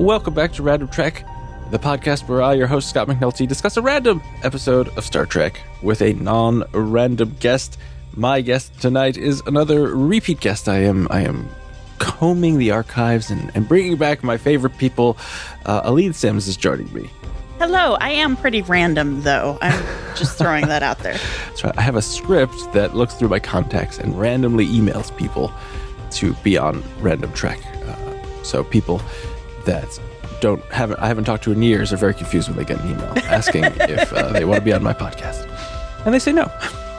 Welcome back to Random Trek, the podcast where I, your host, Scott McNulty, discuss a random episode of Star Trek with a non-random guest. My guest tonight is another repeat guest. I am combing the archives and bringing back my favorite people. Aline Sims is joining me. Hello, I am pretty random, though. I'm just throwing that out there. That's right. I have a script that looks through my contacts and randomly emails people to be on Random Trek. So people that I haven't talked to in years are very confused when they get an email asking if they want to be on my podcast. And they say no.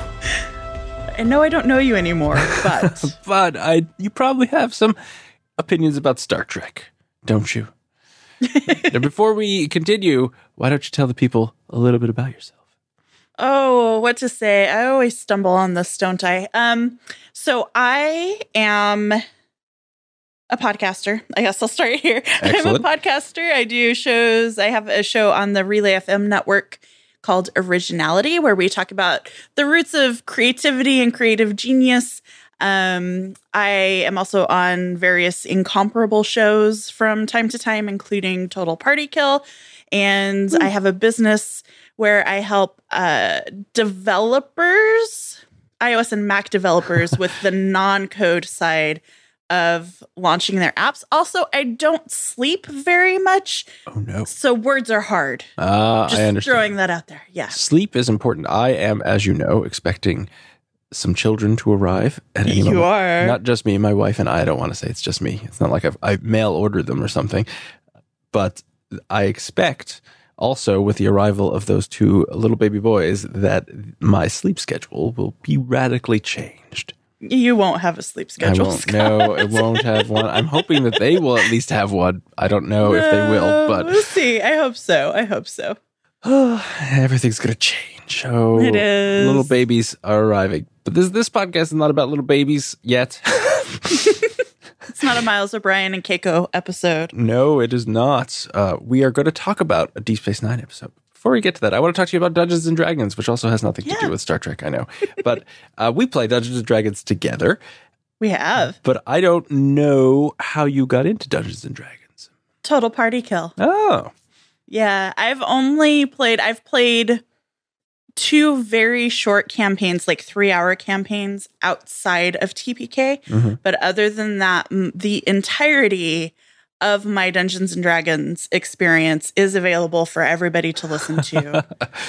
I know I don't know you anymore, but... But you probably have some opinions about Star Trek, don't you? Now, before we continue, why don't you tell the people a little bit about yourself? Oh, what to say? I always stumble on this, don't I? So I am a podcaster. I guess I'll start here. Excellent. I'm a podcaster. I do shows. I have a show on the Relay FM network called Originality, where we talk about the roots of creativity and creative genius. I am also on various incomparable shows from time to time, including Total Party Kill. And I have a business where I help developers, iOS and Mac developers, with the non-code side of launching their apps. Also, I don't sleep very much. Oh, no. So words are hard. Just I understand. Throwing that out there. Yeah. Sleep is important. I am, as you know, expecting some children to arrive at any moment. You are. Not just me, my wife and I don't want to say it's just me. It's not like I mail ordered them or something. But I expect also with the arrival of those two little baby boys that my sleep schedule will be radically changed. You won't have a sleep schedule, I won't. Scott. No, it won't have one. I'm hoping that they will at least have one. I don't know if they will, but we'll see. I hope so. Everything's going to change. Oh, It is. Little babies are arriving. But this podcast is not about little babies yet. It's not a Miles O'Brien and Keiko episode. No, it is not. We are going to talk about a Deep Space Nine episode. Before we get to that, I want to talk to you about Dungeons & Dragons, which also has nothing to do with Star Trek, I know. But we play Dungeons & Dragons together. We have. But I don't know how you got into Dungeons & Dragons. Total Party Kill. Oh. Yeah, I've played 2 very short campaigns, like 3-hour campaigns outside of TPK. Mm-hmm. But other than that, the entirety of my Dungeons & Dragons experience is available for everybody to listen to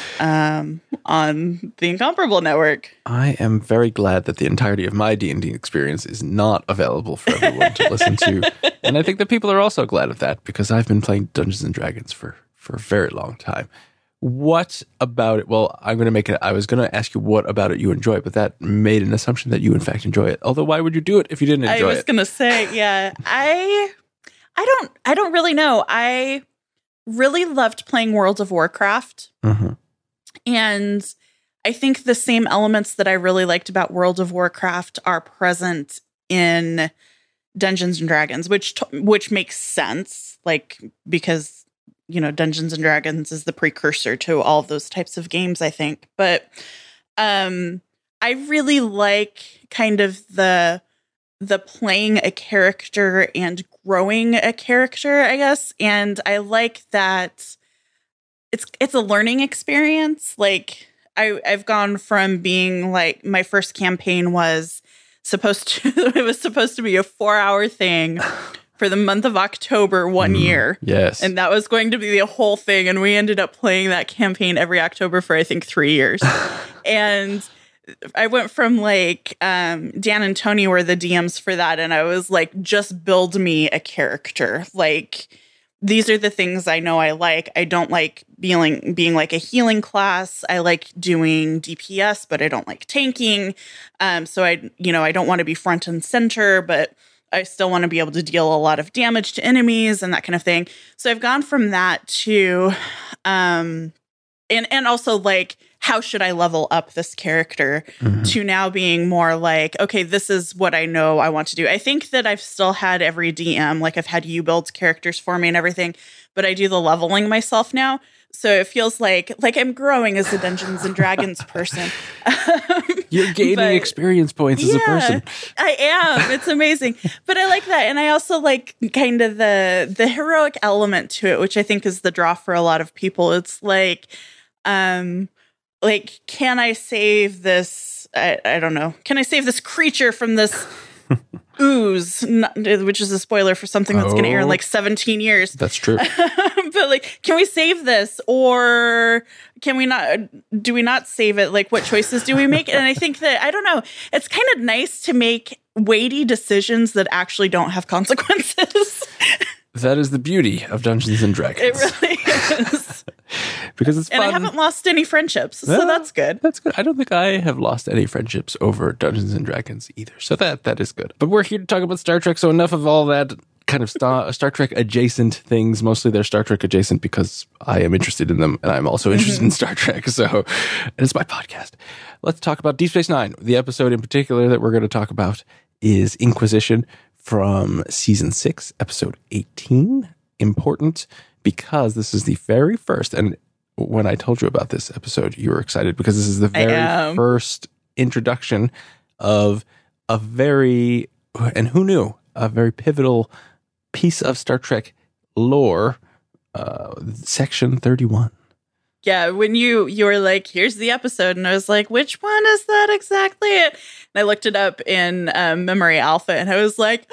on the Incomparable Network. I am very glad that the entirety of my D&D experience is not available for everyone to listen to. And I think that people are also glad of that because I've been playing Dungeons & Dragons for a very long time. What about it? Well, I was going to ask you what about it you enjoy, but that made an assumption that you in fact enjoy it. Although why would you do it if you didn't enjoy it? I was going to say, yeah, I don't really know. I really loved playing World of Warcraft. Mm-hmm. And I think the same elements that I really liked about World of Warcraft are present in Dungeons and Dragons, which makes sense, like, because, you know, Dungeons and Dragons is the precursor to all of those types of games, I think. But I really like kind of the playing a character and growing a character, I guess. And I like that it's a learning experience. Like I've gone from being like, my first campaign was supposed to be a 4-hour thing for the month of October one year. Yes. And that was going to be the whole thing. And we ended up playing that campaign every October for, I think, 3 years. And I went from like Dan and Tony were the DMs for that. And I was like, just build me a character. Like, these are the things I know I like. I don't like being like a healing class. I like doing DPS, but I don't like tanking. So I don't want to be front and center, but I still want to be able to deal a lot of damage to enemies and that kind of thing. So I've gone from that to, and also like how should I level up this character to now being more like, okay, this is what I know I want to do. I think that I've still had every DM, like I've had you build characters for me and everything, but I do the leveling myself now. So it feels like I'm growing as a Dungeons and Dragons person. You're gaining experience points as a person. I am. It's amazing. But I like that. And I also like kind of the heroic element to it, which I think is the draw for a lot of people. It's like, can I save this? I don't know. Can I save this creature from this ooze, which is a spoiler for something that's going to air in like 17 years. That's true. But like, can we save this or can we not? Do we not save it? Like, what choices do we make? And I think that, I don't know, it's kind of nice to make weighty decisions that actually don't have consequences. That is the beauty of Dungeons and Dragons. It really is. Because it's fun. And I haven't lost any friendships, so that's good. That's good. I don't think I have lost any friendships over Dungeons and Dragons either. So that is good. But we're here to talk about Star Trek, so enough of all that kind of Star Trek adjacent things. Mostly they're Star Trek adjacent because I am interested in them and I'm also interested in Star Trek. So, and it's my podcast. Let's talk about Deep Space Nine. The episode in particular that we're going to talk about is Inquisition from season 6, episode 18. Important because this is the very first, and when I told you about this episode, you were excited because this is the very first introduction of a very, and who knew, a very pivotal piece of Star Trek lore, Section 31. Yeah, when you were like, here's the episode, and I was like, which one is that exactly? And I looked it up in Memory Alpha, and I was like,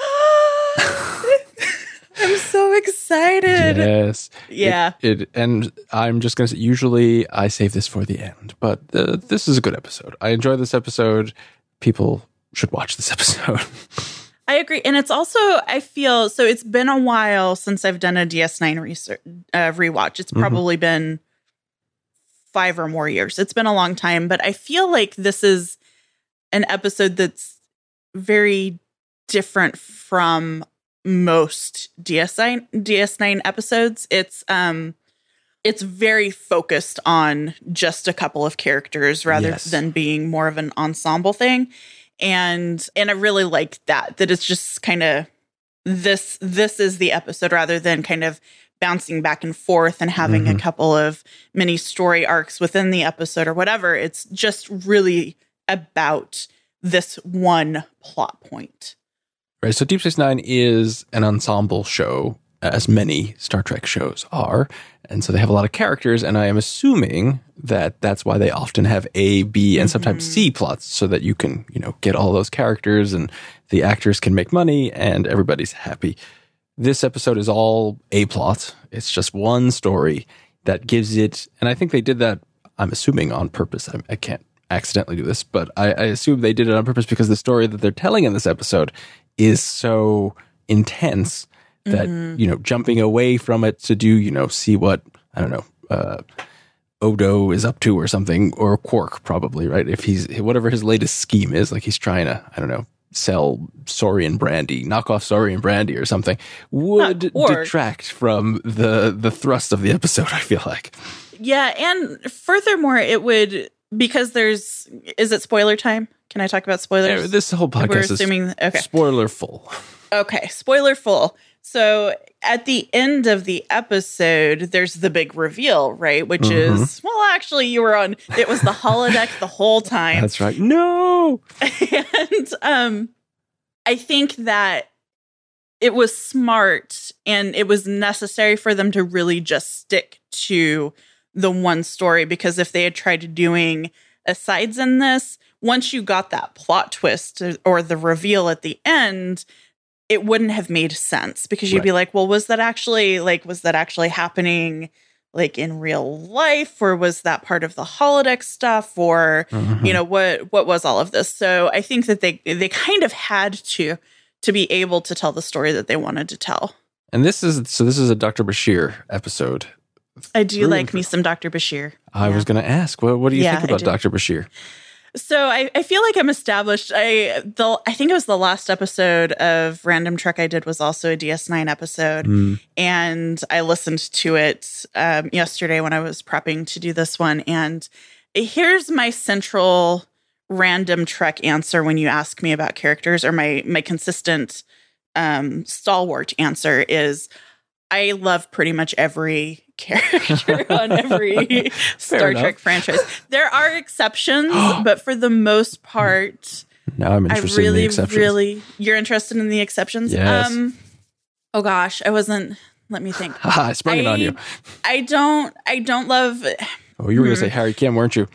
I'm so excited. Yes. Yeah. And I'm just going to say, usually I save this for the end, but this is a good episode. I enjoy this episode. People should watch this episode. I agree. And it's also, I feel, so it's been a while since I've done a DS9 rewatch. It's probably been 5 or more years. It's been a long time, but I feel like this is an episode that's very different from most DS9 episodes. It's very focused on just a couple of characters rather than being more of an ensemble thing. And I really like that it's just kind of this is the episode rather than kind of bouncing back and forth and having a couple of mini story arcs within the episode or whatever. It's just really about this one plot point. Right. So Deep Space Nine is an ensemble show, as many Star Trek shows are. And so they have a lot of characters. And I am assuming that that's why they often have A, B, and sometimes C plots so that you can, get all those characters and the actors can make money and everybody's happy. This episode is all A plot. It's just one story that gives it. And I think they did that, I'm assuming, on purpose. I can't accidentally do this, but I assume they did it on purpose because the story that they're telling in this episode is so intense that, jumping away from it to do, see what, I don't know, Odo is up to or something, or Quark probably, right? If he's, whatever his latest scheme is, like he's trying to, I don't know, sell Saurian brandy, knock off Saurian brandy or something, would detract from the thrust of the episode, I feel like. Yeah, and furthermore, it would, because is it spoiler time? Can I talk about spoilers? This whole podcast is spoiler full. Okay, spoiler full. So at the end of the episode, there's the big reveal, right? Which is, well, actually, it was the holodeck the whole time. That's right. No! And I think that it was smart and it was necessary for them to really just stick to the one story, because if they had tried doing asides in this, once you got that plot twist or the reveal at the end, it wouldn't have made sense, because you'd be like, well, was that actually happening like in real life, or was that part of the holodeck stuff, or what was all of this? So I think that they kind of had to be able to tell the story that they wanted to tell. And this is a Dr. Bashir episode. I do like me some Dr. Bashir. I was going to ask, what do you think about Dr. Bashir? So I feel like I'm established. I think it was the last episode of Random Trek I did was also a DS9 episode. And I listened to it yesterday when I was prepping to do this one. And here's my central random Trek answer when you ask me about characters, or my consistent stalwart answer is I love pretty much every character on every Star Trek franchise. There are exceptions, but for the most part, now I'm interested in the exceptions. You're interested in the exceptions? Yes. Oh gosh, I wasn't. Let me think. I sprung it on you. I don't love. Oh, you were going to say Harry Kim, weren't you?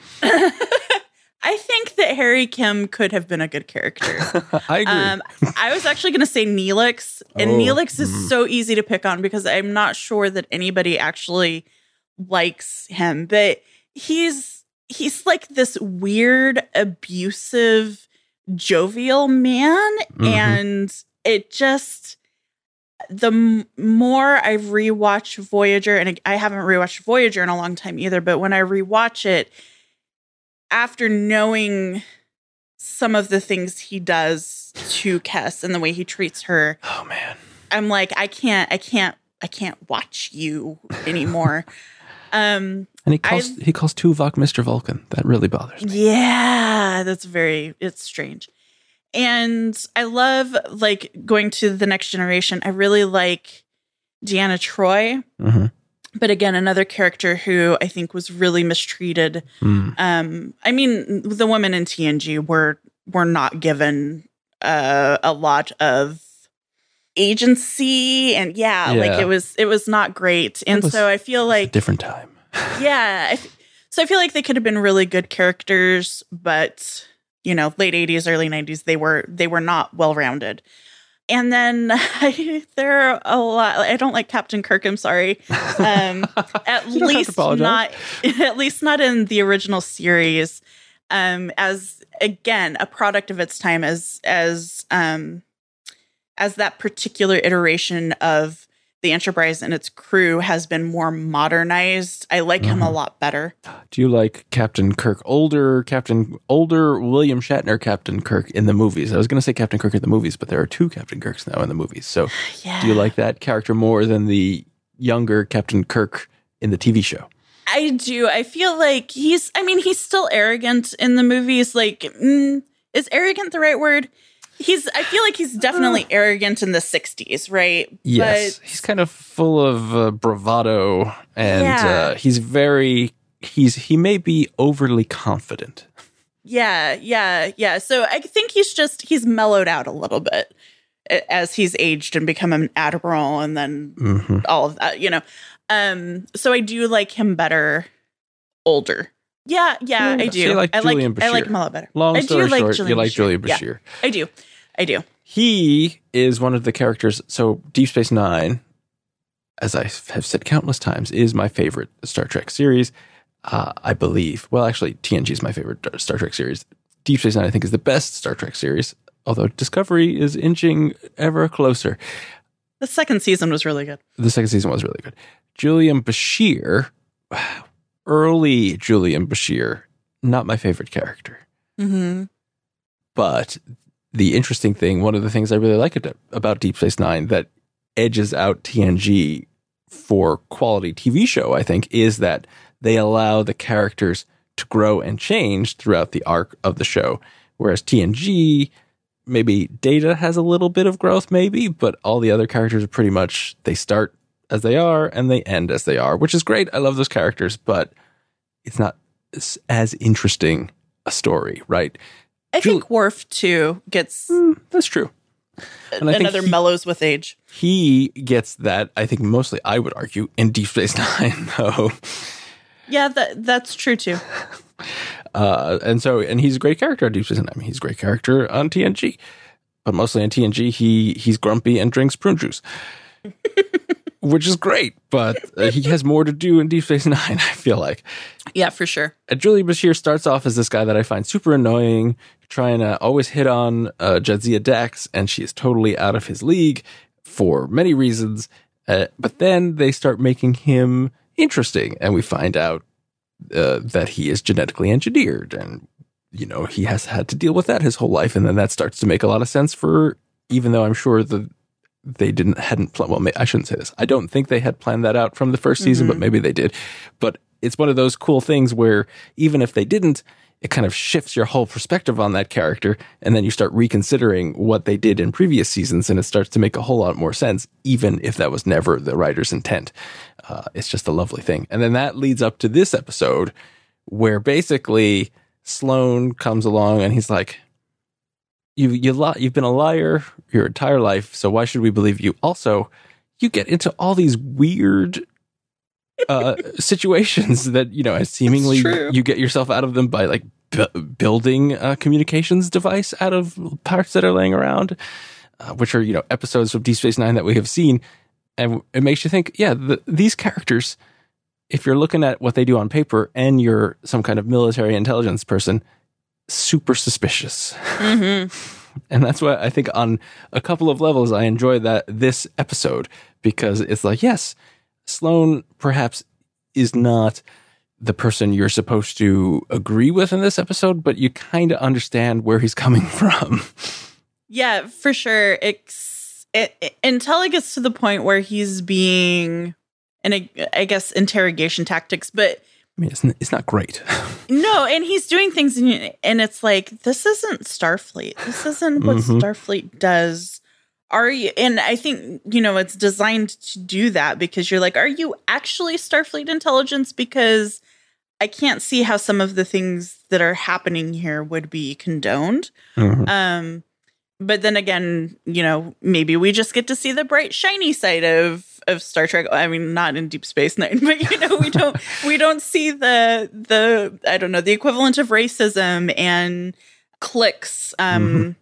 I think that Harry Kim could have been a good character. I agree. I was actually going to say Neelix, and Neelix is so easy to pick on because I'm not sure that anybody actually likes him. But he's like this weird, abusive, jovial man, and it just the more I rewatch Voyager, and I haven't rewatched Voyager in a long time either, but when I rewatch it, after knowing some of the things he does to Kes and the way he treats her, oh man, I'm like, I can't watch you anymore. And he calls Tuvok Mr. Vulcan. That really bothers me. Yeah, it's strange. And I love like going to the Next Generation. I really like Deanna Troi. But again, another character who I think was really mistreated. I mean, the women in TNG were not given a lot of agency, and like it was not great. And so I feel like a different time. So I feel like they could have been really good characters, but late 80s, early 90s, they were not well rounded. And then there are a lot. I don't like Captain Kirk. I'm sorry. At least not in the original series. As again, a product of its time, as that particular iteration of the Enterprise and its crew has been more modernized. I like him a lot better. Do you like Captain Kirk older William Shatner Captain Kirk in the movies? I was going to say Captain Kirk in the movies, but there are two Captain Kirks now in the movies. So do you like that character more than the younger Captain Kirk in the TV show? I do. I feel like he's still arrogant in the movies. Like, is arrogant the right word? I feel like he's definitely arrogant in the 60s, right? Yes. But he's kind of full of bravado, and he may be overly confident. Yeah. So I think he's mellowed out a little bit as he's aged and become an admiral, and then all of that, so I do like him better older. Yeah, I do. So you like Julian Bashir. I like him a lot better. Long story short, you like Julian Bashir. Yeah, I do. He is one of the characters. So Deep Space Nine, as I have said countless times, is my favorite Star Trek series. I believe. Well, actually, TNG is my favorite Star Trek series. Deep Space Nine, I think, is the best Star Trek series, although Discovery is inching ever closer. The second season was really good. Julian Bashir, early Julian Bashir, not my favorite character. But the interesting thing, one of the things I really like about Deep Space Nine that edges out TNG for quality TV show, I think, is that they allow the characters to grow and change throughout the arc of the show. Whereas TNG, maybe Data has a little bit of growth, maybe, but all the other characters are pretty much, they start as they are and they end as they are, which is great. I love those characters, but it's not as interesting a story, right? I think Worf, too, gets... that's true. And another mellows with age. He gets that, I think, mostly, I would argue, in Deep Space Nine, though. Yeah, that's true, too. And he's a great character on Deep Space Nine. I mean, he's a great character on TNG. But mostly on TNG, he's grumpy and drinks prune juice. Which is great, but he has more to do in Deep Space Nine, I feel like. Yeah, for sure. Julian Bashir starts off as this guy that I find super annoying, trying to always hit on Jadzia Dax, and she is totally out of his league for many reasons. But then they start making him interesting, and we find out that he is genetically engineered, and he has had to deal with that his whole life, and then that starts to make a lot of sense even though I'm sure they hadn't planned. Well, I shouldn't say this. I don't think they had planned that out from the first season, but maybe they did. But it's one of those cool things where even if they didn't, it kind of shifts your whole perspective on that character. And then you start reconsidering what they did in previous seasons, and it starts to make a whole lot more sense, even if that was never the writer's intent. It's just a lovely thing. And then that leads up to this episode where basically Sloan comes along and he's like, you've been a liar your entire life, so why should we believe you? Also, you get into all these weird situations that, seemingly you get yourself out of them by like building a communications device out of parts that are laying around, which are, episodes of Deep Space Nine that we have seen. And it makes you think, these characters, if you're looking at what they do on paper and you're some kind of military intelligence person, super suspicious. Mm-hmm. And that's why I think on a couple of levels, I enjoy this episode, because it's like, yes, Sloan perhaps is not the person you're supposed to agree with in this episode, but you kind of understand where he's coming from. Yeah, for sure. Until it gets to the point where he's being, and I guess interrogation tactics, but I mean, it's not great. No, and he's doing things, and it's like, this isn't Starfleet. This isn't what Starfleet does. Are you? And I think, it's designed to do that, because you're like, are you actually Starfleet intelligence? Because I can't see how some of the things that are happening here would be condoned. Mm-hmm. But then again, maybe we just get to see the bright, shiny side of Star Trek. I mean, not in Deep Space Nine, but we don't see the I don't know, the equivalent of racism and cliques. I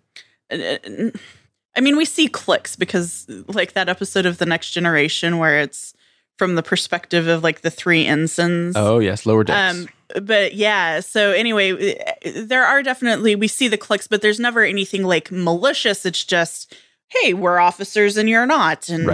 mean, we see cliques because, like, that episode of The Next Generation where it's from the perspective of like the three ensigns. Oh yes, Lower Decks. But yeah, so anyway, there are definitely, we see the cliques, but there's never anything like malicious. It's just, hey, we're officers and you're not. And,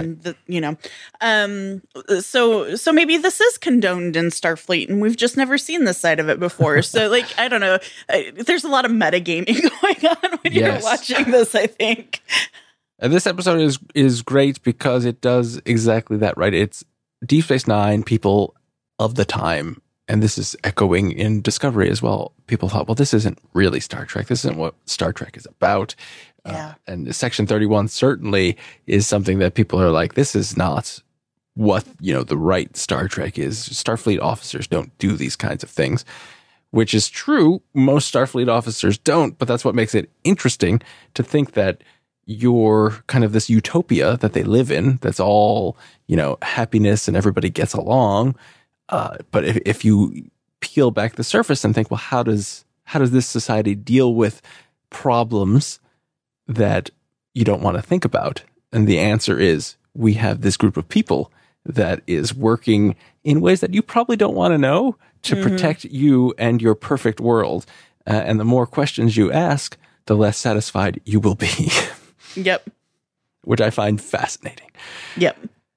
right. So maybe this is condoned in Starfleet and we've just never seen this side of it before. So like, I don't know. There's a lot of metagaming going on when you're watching this, I think. And this episode is great because it does exactly that, right? It's Deep Space Nine, people of the time, and this is echoing in Discovery as well. People thought, well, this isn't really Star Trek. This isn't what Star Trek is about. Yeah. And Section 31 certainly is something that people are like, this is not what, the right Star Trek is. Starfleet officers don't do these kinds of things, which is true. Most Starfleet officers don't, but that's what makes it interesting to think that you're kind of this utopia that they live in. That's all, happiness and everybody gets along. But if you peel back the surface and think, well, how does this society deal with problems that you don't want to think about? And the answer is, we have this group of people that is working in ways that you probably don't want to know to protect you and your perfect world. And the more questions you ask, the less satisfied you will be. Yep. Which I find fascinating. Yep.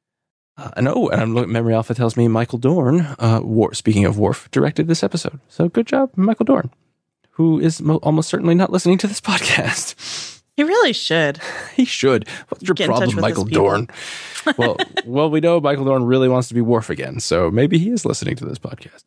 And I'm looking, Memory Alpha tells me Michael Dorn, speaking of Worf, directed this episode. So good job, Michael Dorn, who is almost certainly not listening to this podcast. He really should. He should. What's your problem, Michael Dorn? well, we know Michael Dorn really wants to be Worf again, so maybe he is listening to this podcast.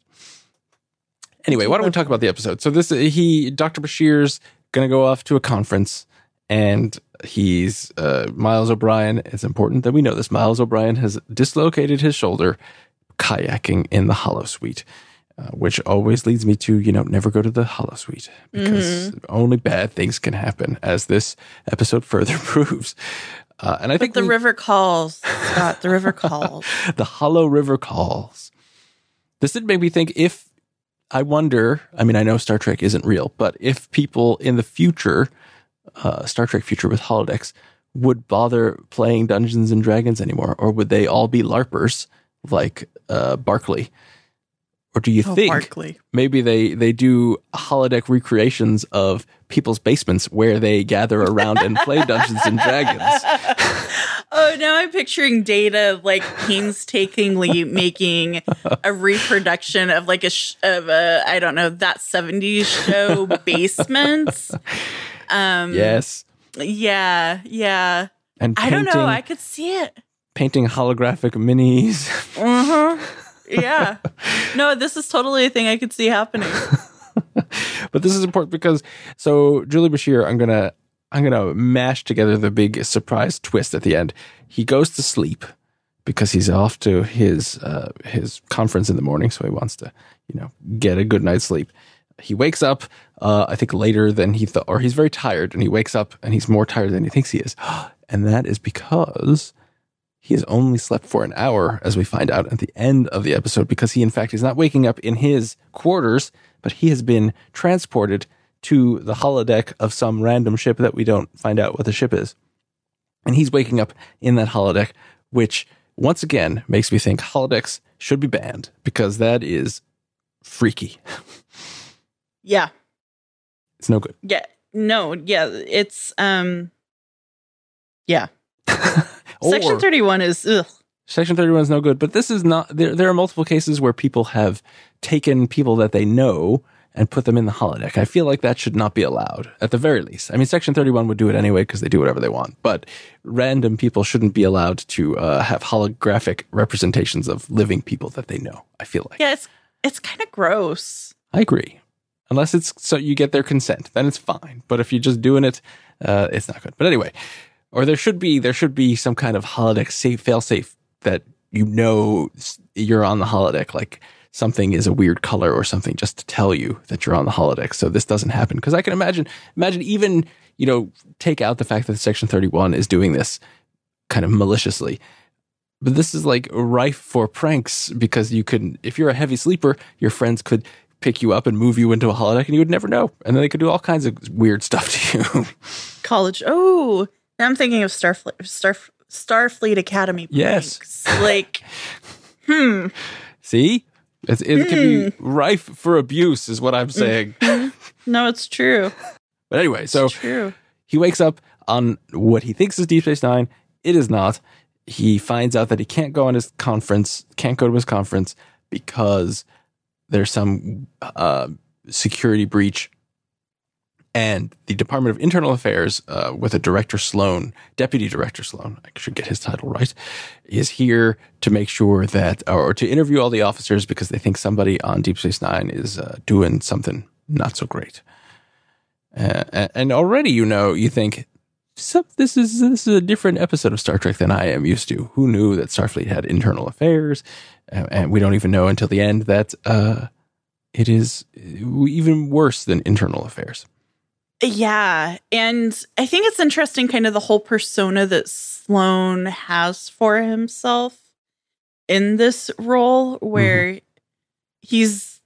Anyway, why don't we talk about the episode? So Dr. Bashir's going to go off to a conference, and he's Miles O'Brien. It's important that we know this. Miles O'Brien has dislocated his shoulder kayaking in the Holosuite, which always leads me to, never go to the Holosuite, because only bad things can happen, as this episode further proves. And I think the river calls, Scott. The river calls. The Hollow River calls. This did make me think, I know Star Trek isn't real, but if people in the future, Star Trek future with holodecks, would bother playing Dungeons and Dragons anymore, or would they all be LARPers like Barclay? Or do you think Barclay. Maybe they do holodeck recreations of people's basements where they gather around and play Dungeons and Dragons? Oh, now I'm picturing Data like painstakingly making a reproduction of like I don't know, that 70s show Basements. Yes. Yeah. And I don't know. I could see it. Painting holographic minis. Yeah. No, this is totally a thing I could see happening. But this is important because so Julie Bashir, I'm gonna mash together the big surprise twist at the end. He goes to sleep because he's off to his conference in the morning, so he wants to, get a good night's sleep. He wakes up, I think later than he thought, or he's very tired, and he wakes up and he's more tired than he thinks he is. And that is because he has only slept for an hour, as we find out at the end of the episode, because he, in fact, is not waking up in his quarters, but he has been transported to the holodeck of some random ship that we don't find out what the ship is. And he's waking up in that holodeck, which, once again, makes me think holodecks should be banned, because that is freaky. Yeah. It's no good. Yeah. No, yeah. It's, yeah. Section 31 is, ugh. Section 31 is no good, but this is not, there are multiple cases where people have taken people that they know and put them in the holodeck. I feel like that should not be allowed, at the very least. I mean, Section 31 would do it anyway because they do whatever they want, but random people shouldn't be allowed to have holographic representations of living people that they know, I feel like. Yeah, it's kind of gross. I agree. Unless it's so you get their consent, then it's fine. But if you're just doing it, it's not good. But anyway, or there should be some kind of holodeck fail safe that you're on the holodeck, like something is a weird color or something, just to tell you that you're on the holodeck. So this doesn't happen. Because I can imagine even, take out the fact that Section 31 is doing this kind of maliciously. But this is like rife for pranks because if you're a heavy sleeper, your friends could pick you up and move you into a holodeck and you would never know. And then they could do all kinds of weird stuff to you. College. Oh, now I'm thinking of Starfleet Academy pranks. Yes. Like, See? It can be rife for abuse is what I'm saying. No, it's true. But anyway, so true. He wakes up on what he thinks is Deep Space Nine. It is not. He finds out that he can't go to his conference because there's some security breach. And the Department of Internal Affairs, with a Deputy Director Sloan, I should get his title right, is here to make sure that, or to interview all the officers because they think somebody on Deep Space Nine is doing something not so great. And already, you think, this is a different episode of Star Trek than I am used to. Who knew that Starfleet had internal affairs? And we don't even know until the end that it is even worse than internal affairs. Yeah. And I think it's interesting, kind of the whole persona that Sloan has for himself in this role, where he's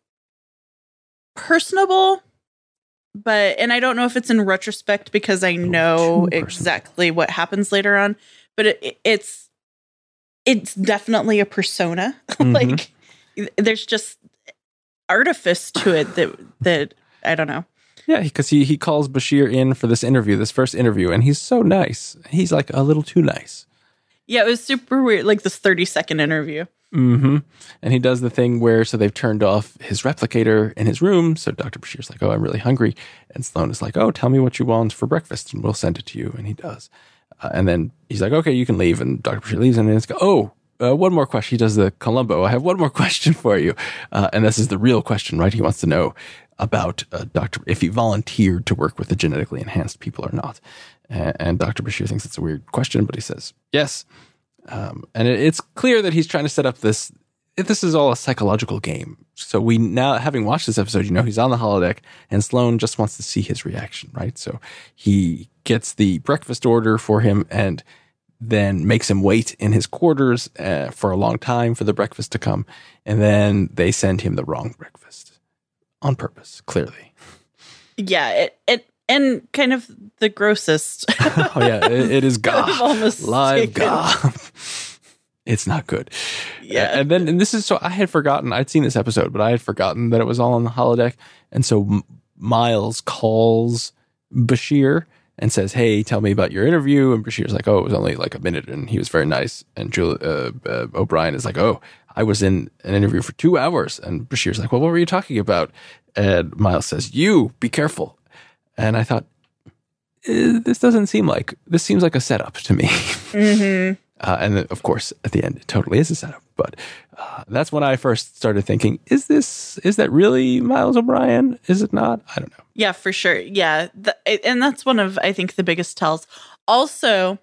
personable, and I don't know if it's in retrospect because I know exactly what happens later on, but it's definitely a persona. Like, there's just artifice to it that I don't know. Yeah, because he calls Bashir in for this first interview, and he's so nice. He's like a little too nice. Yeah, it was super weird, like this 30-second interview. Mm-hmm. And he does the thing where, so they've turned off his replicator in his room, so Dr. Bashir's like, oh, I'm really hungry. And Sloan is like, oh, tell me what you want for breakfast, and we'll send it to you. And he does. And then he's like, okay, you can leave. And Dr. Bashir leaves, and then it's one more question. He does the Columbo. I have one more question for you. And this is the real question, right? He wants to know about if he volunteered to work with the genetically enhanced people or not. And Dr. Bashir thinks it's a weird question, but he says yes. And it's clear that he's trying to set up this is all a psychological game. So we now, having watched this episode, he's on the holodeck and Sloan just wants to see his reaction, right? So he gets the breakfast order for him and then makes him wait in his quarters for a long time for the breakfast to come. And then they send him the wrong breakfast on purpose, clearly. Yeah, it and kind of the grossest. Oh yeah, it is gah. Live gah. It's not good. Yeah. And this is, so I had forgotten, I'd seen this episode, but I had forgotten that it was all on the holodeck. And so Miles calls Bashir and says, hey, tell me about your interview. And Bashir's like, oh, it was only like a minute. And he was very nice. And O'Brien is like, oh, I was in an interview for 2 hours. And Bashir's like, well, what were you talking about? And Miles says, you, be careful. And I thought, this seems like a setup to me. Mm-hmm. And then, of course, at the end, it totally is a setup. But that's when I first started thinking, is that really Miles O'Brien? Is it not? I don't know. Yeah, for sure. Yeah. And that's one of, I think, the biggest tells. Also,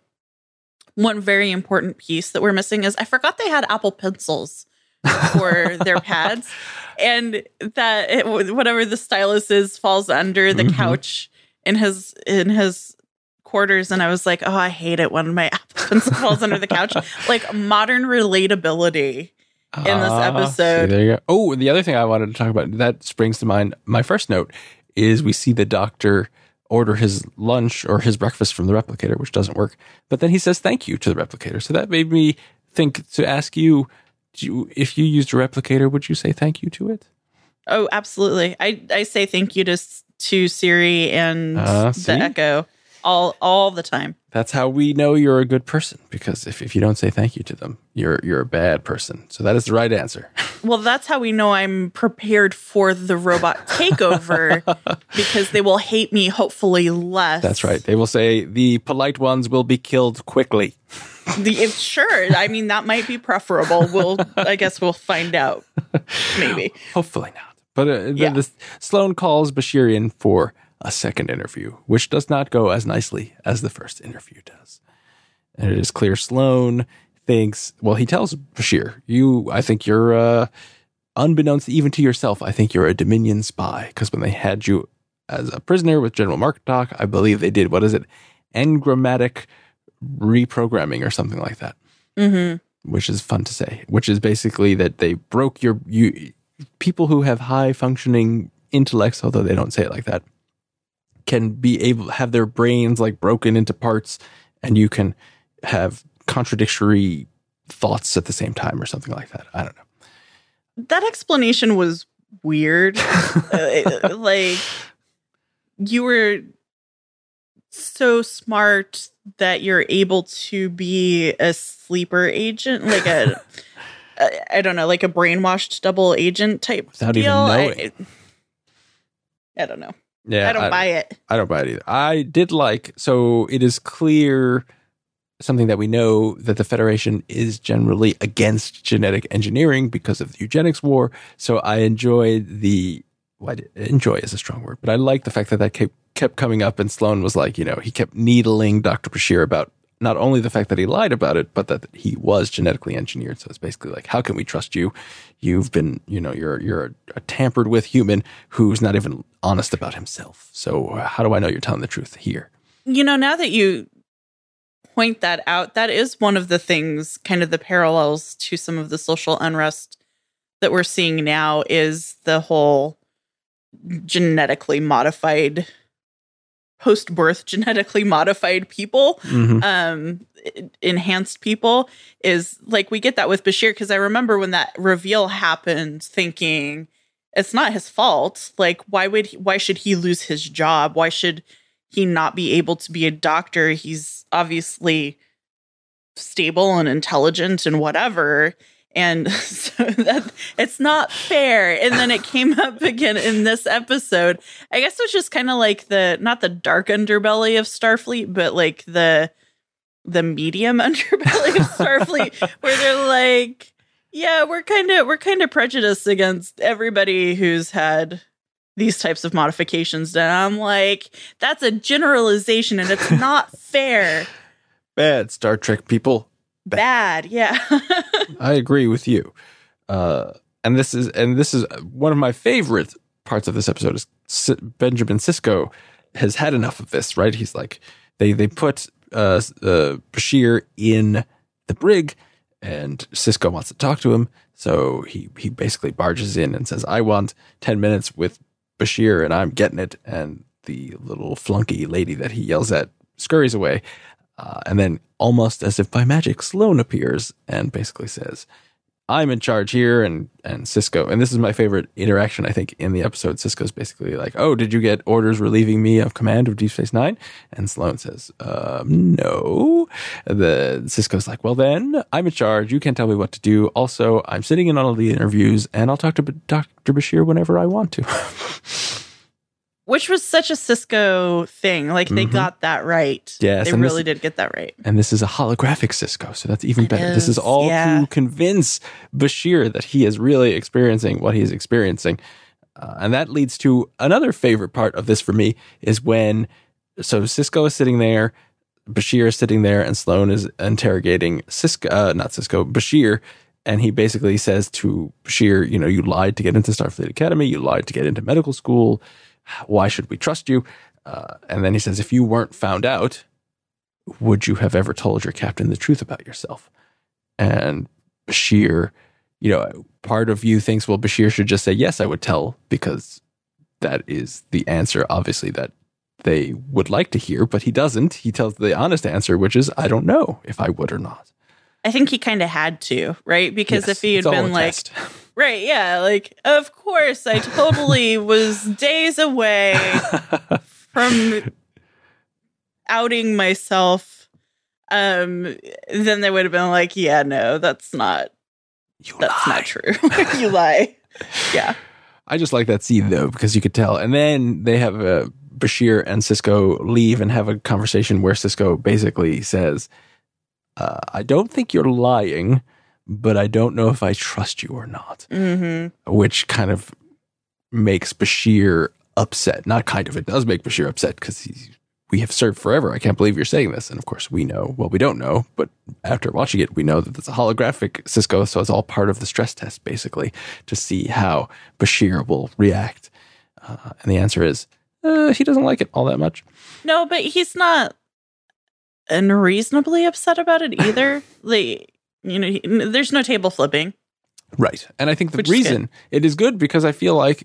one very important piece that we're missing is I forgot they had Apple Pencils for their pads. And that whatever the stylus is falls under the couch in his quarters. And I was like, oh, I hate it when my Apple Pencil falls under the couch. Like modern relatability in this episode. See, there you go. Oh, the other thing I wanted to talk about that springs to mind. My first note is we see the doctor order his lunch or his breakfast from the replicator, which doesn't work. But then he says thank you to the replicator. So that made me think to ask you, if you used a replicator, would you say thank you to it? Oh, absolutely. I say thank you to Siri and the Echo all the time. That's how we know you're a good person, because if you don't say thank you to them, you're a bad person. So that is the right answer. Well, that's how we know I'm prepared for the robot takeover, because they will hate me hopefully less. That's right. They will say the polite ones will be killed quickly. Sure. I mean, that might be preferable. I guess we'll find out. Maybe. Hopefully not. But Sloan calls Bashir in for a second interview, which does not go as nicely as the first interview does. And it is clear Sloan thinks, well, he tells Bashir, I think you're, unbeknownst even to yourself, I think you're a Dominion spy. Because when they had you as a prisoner with General Markdock, I believe they did, engrammatic reprogramming or something like that. Mm-hmm. Which is fun to say. Which is basically that they broke people who have high functioning intellects, although they don't say it like that, can be able to have their brains like broken into parts, and you can have contradictory thoughts at the same time or something like that. I don't know. That explanation was weird. Like, you were so smart that you're able to be a sleeper agent, like I don't know, like a brainwashed double agent type without deal. Even knowing. I don't know. Yeah, I don't buy it. I don't buy it either. I did so it is clear, something that we know, that the Federation is generally against genetic engineering because of the eugenics war. So I enjoyed enjoy is a strong word, but I like the fact that kept coming up, and Sloan was like, he kept needling Dr. Bashir about not only the fact that he lied about it, but that he was genetically engineered. So it's basically like, how can we trust you? You've been, you're a tampered with human who's not even honest about himself. So how do I know you're telling the truth here? Now that you point that out, that is one of the things, kind of the parallels to some of the social unrest that we're seeing now, is the whole genetically modified, post-birth genetically modified people, enhanced people, is like, we get that with Bashir, because I remember when that reveal happened thinking, it's not his fault. Like, why should he lose his job? Why should he not be able to be a doctor? He's obviously stable and intelligent and whatever. And so that it's not fair. And then it came up again in this episode. I guess it's just kind of like not the dark underbelly of Starfleet, but like the medium underbelly of Starfleet, where they're like, yeah, we're kind of prejudiced against everybody who's had these types of modifications done. I'm like, that's a generalization, and it's not fair. Bad, Star Trek people. Bad, yeah. I agree with you. And this is one of my favorite parts of this episode is Benjamin Sisko has had enough of this, right? He's like, they put Bashir in the brig, and Sisko wants to talk to him. So he basically barges in and says, I want 10 minutes with Bashir, and I'm getting it. And the little flunky lady that he yells at scurries away. And then, almost as if by magic, Sloan appears and basically says, I'm in charge here. And Sisko, and this is my favorite interaction, I think, in the episode. Sisko's basically like, oh, did you get orders relieving me of command of Deep Space Nine? And Sloan says, no. Sisko's like, well, then I'm in charge. You can't tell me what to do. Also, I'm sitting in on all the interviews, and I'll talk to Dr. Bashir whenever I want to. Which was such a Cisco thing. Like, they got that right. Yes, they really did get that right. And this is a holographic Cisco, so that's even better. This is all to convince Bashir that he is really experiencing what he's experiencing. And that leads to another favorite part of this for me is when, so Cisco is sitting there, Bashir is sitting there, and Sloan is interrogating Bashir. And he basically says to Bashir, you know, you lied to get into Starfleet Academy. You lied to get into medical school. Why should we trust you? And then he says, if you weren't found out, would you have ever told your captain the truth about yourself? And Bashir, you know, part of you thinks, well, Bashir should just say, yes, I would tell, because that is the answer, obviously, that they would like to hear. But he doesn't. He tells the honest answer, which is, I don't know if I would or not. I think he kind of had to, right? Because if he had been like, test. Right, yeah, like, of course, I totally was days away from outing myself, then they would have been like, yeah, no, that's not true. You lie. Yeah. I just like that scene, though, because you could tell. And then they have Bashir and Cisco leave and have a conversation where Cisco basically says, I don't think you're lying, but I don't know if I trust you or not. Which kind of makes Bashir upset. Not kind of, it does make Bashir upset because we have served forever. I can't believe you're saying this. And of course we know, well, we don't know, but after watching it, we know that it's a holographic Cisco. So it's all part of the stress test, basically, to see how Bashir will react. And the answer is, he doesn't like it all that much. No, but he's not unreasonably upset about it either. Like, you know, there's no table flipping. Right. And I think the reason it is good because I feel like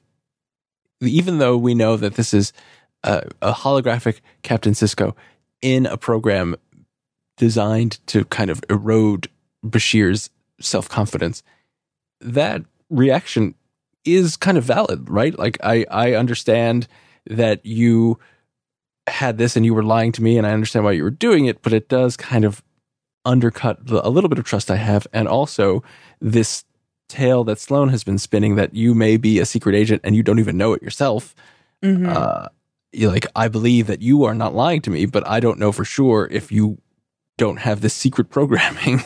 even though we know that this is a holographic Captain Cisco in a program designed to kind of erode Bashir's self-confidence, that reaction is kind of valid, right? Like, I understand that you had this and you were lying to me, and I understand why you were doing it, but it does kind of undercut a little bit of trust I have. And also this tale that Sloan has been spinning that you may be a secret agent and you don't even know it yourself. You're like, I believe that you are not lying to me, but I don't know for sure if you don't have this secret programming.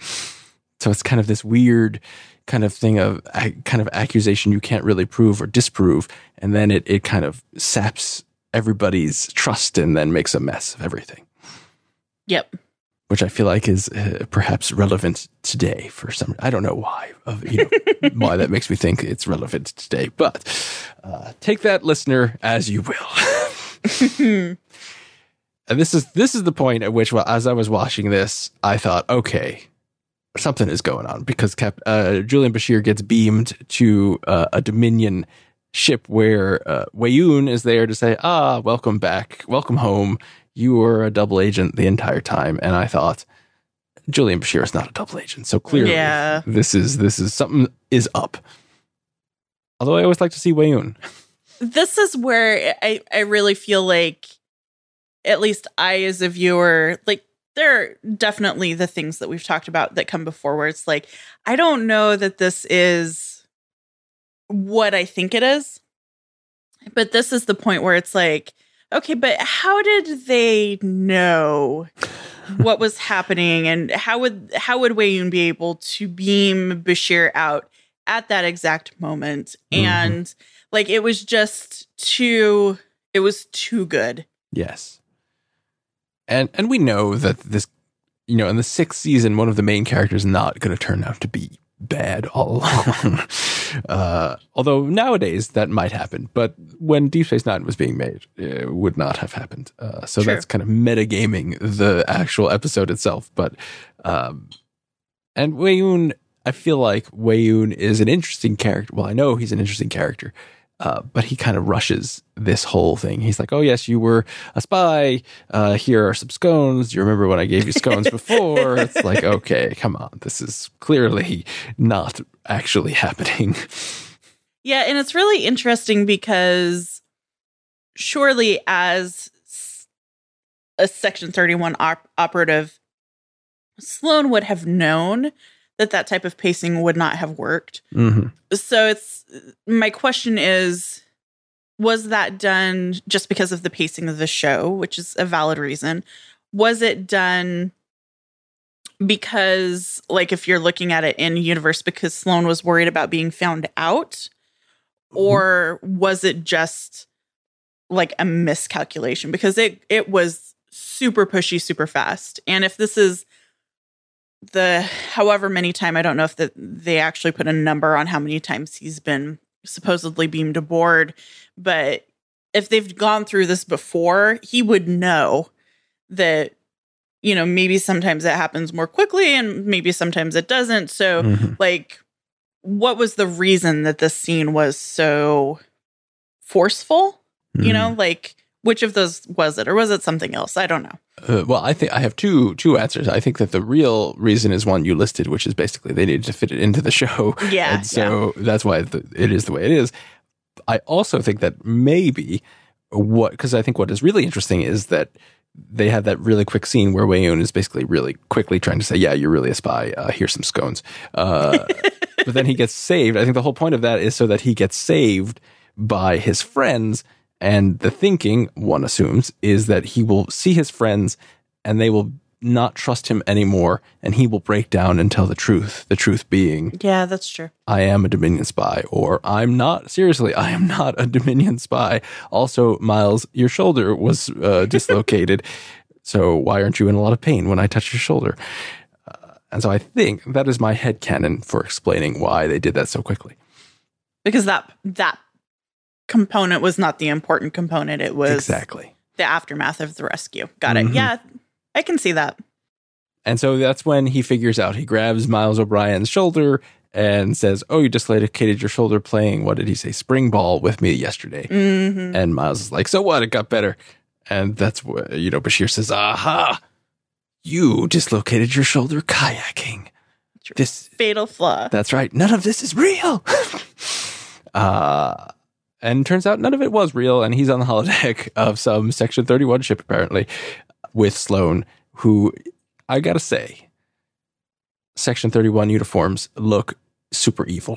So it's kind of this weird kind of thing of kind of accusation you can't really prove or disprove. And then it kind of saps everybody's trust and then makes a mess of everything. Yep. Which I feel like is perhaps relevant today for some. I don't know why. Why that makes me think it's relevant today. But take that, listener, as you will. And this is the point at which, well, as I was watching this, I thought, okay, something is going on because Julian Bashir gets beamed to a Dominion ship where Weyoun is there to say, welcome back, welcome home. You were a double agent the entire time. And I thought, Julian Bashir is not a double agent. So clearly this is something is up. Although I always like to see Weyoun. This is where I really feel like, at least I as a viewer, like, there are definitely the things that we've talked about that come before where it's like, I don't know that this is what I think it is. But this is the point where it's like, okay, but how did they know what was happening, and how would Weyoun be able to beam Bashir out at that exact moment? And like, it was too good. Yes. And we know that this, in the 6th season, one of the main characters is not going to turn out to be bad all along. Although nowadays that might happen, but when Deep Space Nine was being made, it would not have happened. So True. That's kind of metagaming the actual episode itself. But and Weyoun, I feel like Weyoun is an interesting character. Well, I know he's an interesting character. But he kind of rushes this whole thing. He's like, oh, yes, you were a spy. Here are some scones. Do you remember when I gave you scones before? It's like, okay, come on. This is clearly not actually happening. Yeah, and it's really interesting because surely as a Section 31 operative, Sloan would have known that type of pacing would not have worked. So my question is, was that done just because of the pacing of the show, which is a valid reason? Was it done because, like, if you're looking at it in universe, because Sloane was worried about being found out? Or was it just like a miscalculation? Because it was super pushy, super fast. And if this is the however many time, I don't know if they actually put a number on how many times he's been supposedly beamed aboard, but if they've gone through this before, he would know that, you know, maybe sometimes it happens more quickly and maybe sometimes it doesn't. So like, what was the reason that this scene was so forceful? You know, like, which of those was it, or was it something else? I don't know. Well, I think I have two answers. I think that the real reason is one you listed, which is basically they needed to fit it into the show. Yeah. And so that's why it is the way it is. I also think that maybe because I think what is really interesting is that they have that really quick scene where Wei-Yun is basically really quickly trying to say, yeah, you're really a spy. Here's some scones. But then he gets saved. I think the whole point of that is so that he gets saved by his friends. And the thinking, one assumes, is that he will see his friends and they will not trust him anymore. And he will break down and tell the truth. The truth being, yeah, that's true. I am a Dominion spy, or I'm not. Seriously, I am not a Dominion spy. Also, Miles, your shoulder was dislocated. So why aren't you in a lot of pain when I touch your shoulder? And so I think that is my headcanon for explaining why they did that so quickly. Because that component was not the important component. It was exactly the aftermath of the rescue. Got it. Yeah, I can see that. And so that's when he figures out, he grabs Miles O'Brien's shoulder and says, oh, you dislocated your shoulder playing, what did he say, spring ball with me yesterday. And Miles is like, so what? It got better. And that's what, you know, Bashir says, aha, you dislocated your shoulder kayaking. This fatal flaw. That's right. None of this is real. And turns out none of it was real. And he's on the holodeck of some Section 31 ship, apparently, with Sloane, who, I gotta say, Section 31 uniforms look super evil.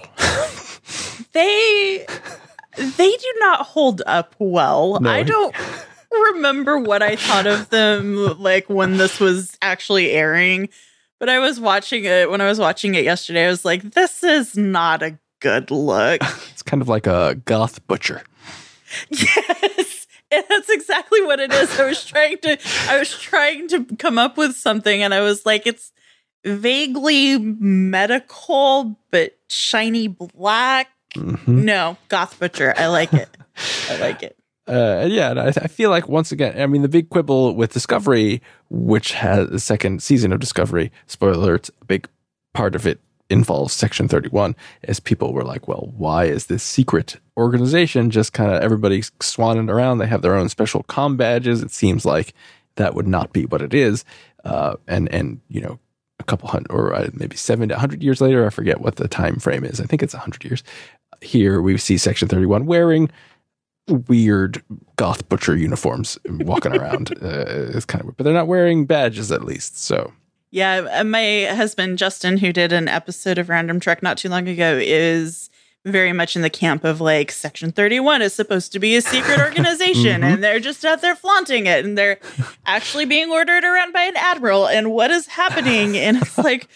They do not hold up well. No. I don't remember what I thought of them like when this was actually airing, but I was watching it when I was watching it yesterday. I was like, this is not a good look. It's kind of like a goth butcher. Yes, and that's exactly what it is. I was trying to come up with something, and I was like, it's vaguely medical but shiny black. No, goth butcher. I like it. I like it. Yeah, and I feel like, once again, I mean, the big quibble with Discovery, which has the second season of Discovery, spoiler alert, a big part of it involves Section 31, is people were like, well, why is this secret organization just kind of everybody swanning around? They have their own special comm badges. It seems like that would not be what it is. And you know, a couple hundred, or maybe 7 to 100 years later, I forget what the time frame is. I think it's 100 years. Here we see Section 31 wearing weird goth butcher uniforms walking around. It's kind of weird, but they're not wearing badges, at least. So yeah, my husband Justin, who did an episode of Random Trek not too long ago, is very much in the camp of like Section 31 is supposed to be a secret organization and they're just out there flaunting it and they're actually being ordered around by an admiral and what is happening? And it's like,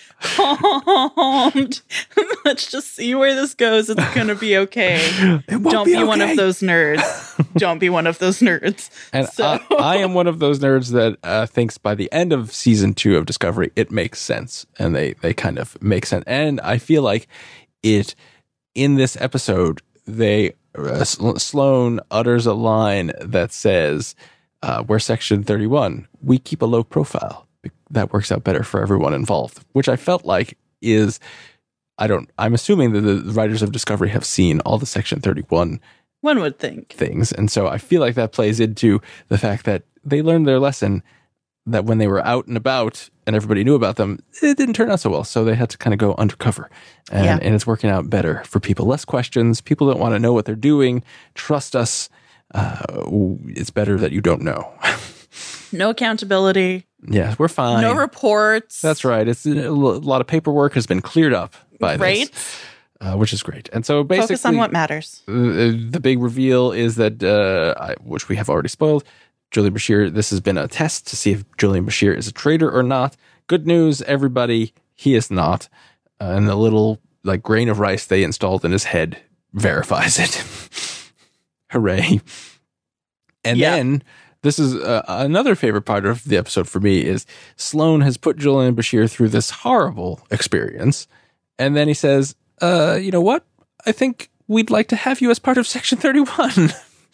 let's just see where this goes. It's going to be okay. Don't be one of those nerds. Don't be one of those nerds. And I am one of those nerds that thinks by the end of season 2 of Discovery, it makes sense. And they kind of make sense. And I feel like it, in this episode, Sloane utters a line that says, we're Section 31. We keep a low profile. That works out better for everyone involved, which I felt like is, I'm assuming that the writers of Discovery have seen all the Section 31 one would think things. And so I feel like that plays into the fact that they learned their lesson, that when they were out and about and everybody knew about them, it didn't turn out so well. So they had to kind of go undercover. And it's working out better for people. Less questions. People don't want to know what they're doing. Trust us. It's better that you don't know. No accountability. Yeah, we're fine. No reports. That's right. It's a lot of paperwork has been cleared up by this. which is great. And so basically, focus on what matters. The big reveal is that, which we have already spoiled, Julian Bashir, this has been a test to see if Julian Bashir is a traitor or not. Good news, everybody, he is not. And the little grain of rice they installed in his head verifies it. Hooray. And then, this is another favorite part of the episode for me, is Sloan has put Julian Bashir through this horrible experience. And then he says, you know what? I think we'd like to have you as part of Section 31.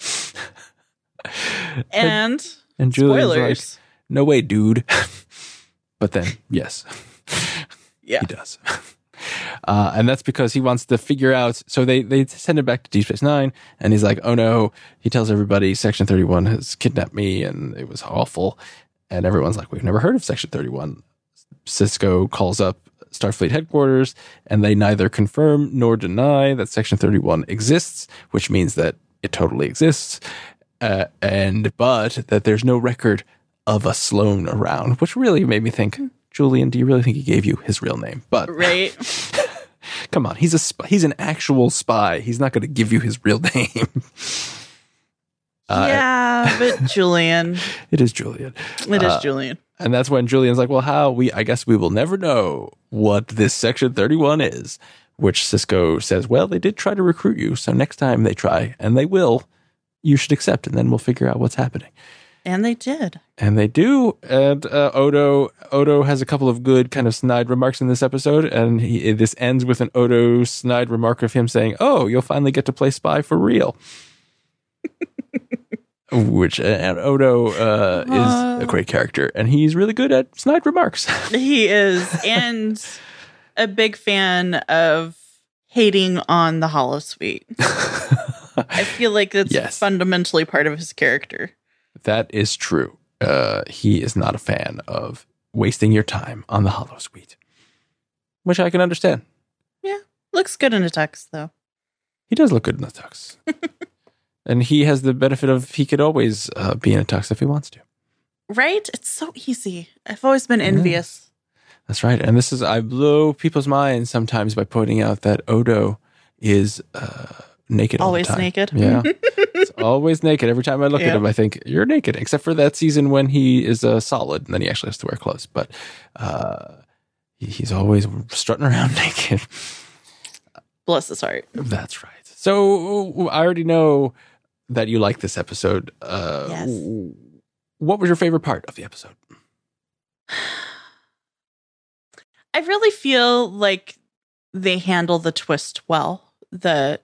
and Julian's spoilers. like, no way, dude. But then, yes. Yeah. He does. And that's because he wants to figure out. So they send him back to Deep Space Nine, and he's like, oh no. He tells everybody Section 31 has kidnapped me, and it was awful. And everyone's like, we've never heard of Section 31. Sisko calls up Starfleet headquarters, and they neither confirm nor deny that Section 31 exists, which means that it totally exists. But that there's no record of a Sloan around, which really made me think, Julian, do you really think he gave you his real name? But right. Come on, he's an actual spy. He's not going to give you his real name. Yeah, but Julian. It is Julian. It is Julian. And that's when Julian's like, well, I guess we will never know what this Section 31 is, which Sisko says, well, they did try to recruit you, so next time they try, and they will, you should accept, and then we'll figure out what's happening. And they did. And they do. And Odo has a couple of good kind of snide remarks in this episode, and this ends with an Odo snide remark of him saying, oh, you'll finally get to play spy for real. Which, and Odo is a great character, and he's really good at snide remarks. He is, and a big fan of hating on the holosuite. I feel like that's fundamentally part of his character. That is true. He is not a fan of wasting your time on the holosuite, which I can understand. Yeah, looks good in a tux, though. He does look good in a tux. And he has the benefit of he could always be in a tux if he wants to. Right? It's so easy. I've always been envious. That's right. And I blow people's minds sometimes by pointing out that Odo is naked all the time. Always naked. Yeah. It's always naked. Every time I look at him, I think, you're naked. Except for that season when he is solid and then he actually has to wear clothes. But he's always strutting around naked. Bless his heart. That's right. So I already know that you like this episode. Yes. What was your favorite part of the episode? I really feel like they handle the twist well. That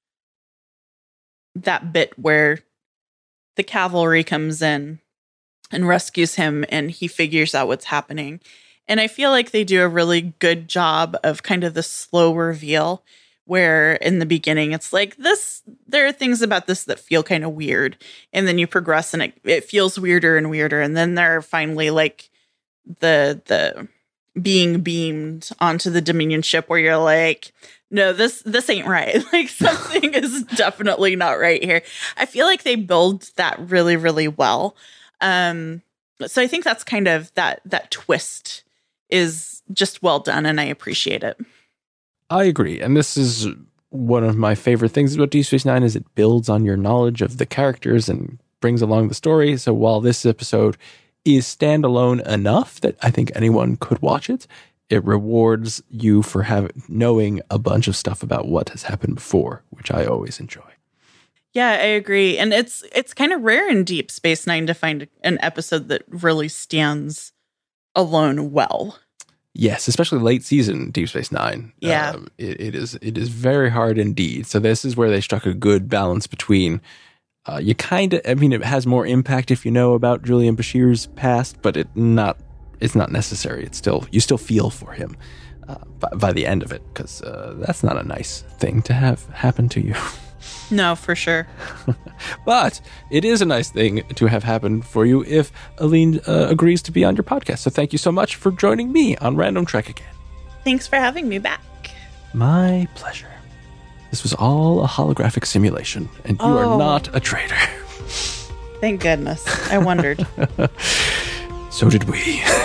bit where the cavalry comes in and rescues him and he figures out what's happening. And I feel like they do a really good job of kind of the slow reveal, where in the beginning it's like this, there are things about this that feel kind of weird. And then you progress and it feels weirder and weirder. And then they're finally like the being beamed onto the Dominion ship where you're like, no, this ain't right. Like something is definitely not right here. I feel like they build that really, really well. So I think that's kind of that twist is just well done and I appreciate it. I agree. And this is one of my favorite things about Deep Space Nine is it builds on your knowledge of the characters and brings along the story. So while this episode is standalone enough that I think anyone could watch it, it rewards you for knowing a bunch of stuff about what has happened before, which I always enjoy. Yeah, I agree. And it's kind of rare in Deep Space Nine to find an episode that really stands alone well. Yes, especially late season Deep Space Nine. Yeah. It is very hard indeed. So this is where they struck a good balance between it has more impact if you know about Julian Bashir's past, but it's not necessary. You still feel for him by the end of it, because that's not a nice thing to have happen to you. No, for sure. But it is a nice thing to have happened for you if Aline agrees to be on your podcast. So thank you so much for joining me on Random Trek again. Thanks for having me back. My pleasure. This was all a holographic simulation, and you are not a traitor. Thank goodness. I wondered. So did we.